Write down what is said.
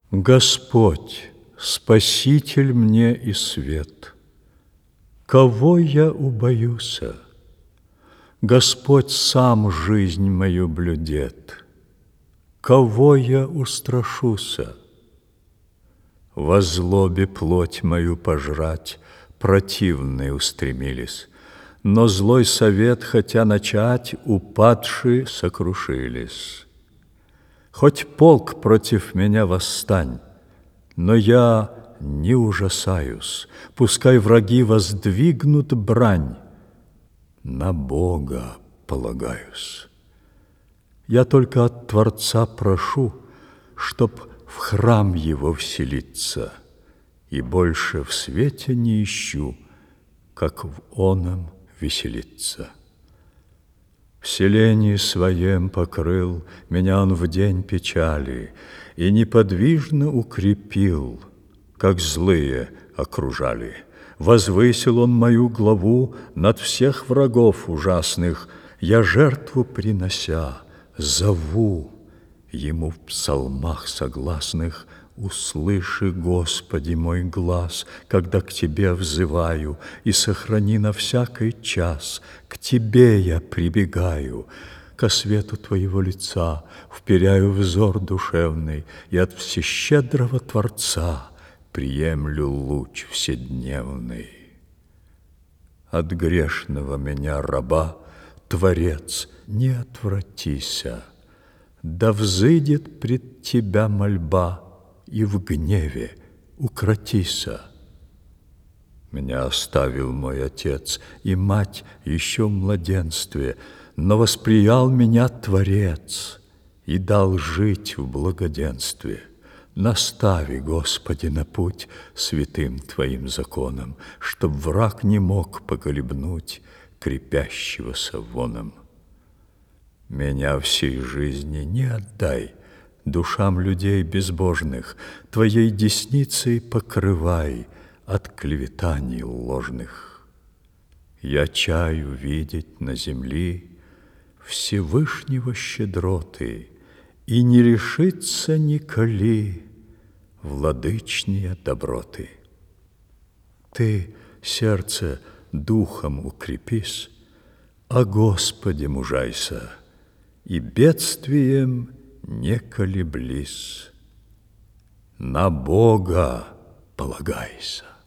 Господь, Спаситель мне и свет, кого я убоюся? Господь сам жизнь мою блюдет, кого я устрашуся? Во злобе плоть мою пожрать противные устремились, но злой совет, хотя начать, упадшие сокрушились. Хоть полк против меня восстань, но я не ужасаюсь, пускай враги воздвигнут брань, на Бога полагаюсь. Я только от Творца прошу, чтоб в храм Его вселиться, и больше в свете не ищу, как в оном веселиться. В селении своем покрыл меня Он в день печали и неподвижно укрепил, как злые окружали. Возвысил Он мою главу над всех врагов ужасных, я жертву принося зову Ему в псалмах согласных: услыши, Господи, мой глаз, когда к Тебе взываю, и сохрани на всякий час. К Тебе я прибегаю, ко свету Твоего лица вперяю взор душевный, и от всещедрого Творца приемлю луч вседневный. От грешного меня раба, Творец, не отвратися, да взыдет пред Тебя мольба, и в гневе укротися. Меня оставил мой отец и мать еще в младенстве, но восприял меня Творец и дал жить в благоденстве. Настави, Господи, на путь святым Твоим законом, чтоб враг не мог поколебнуть крепящегося воном. Меня всей жизни не отдай душам людей безбожных, Твоей десницей покрывай от клеветаний ложных. Я чаю видеть на земли Всевышнего щедроты и не решиться николи владычнее доброты. Ты, сердце, духом укрепись, о Господе мужайся, и бедствием не колеблись, на Бога полагайся.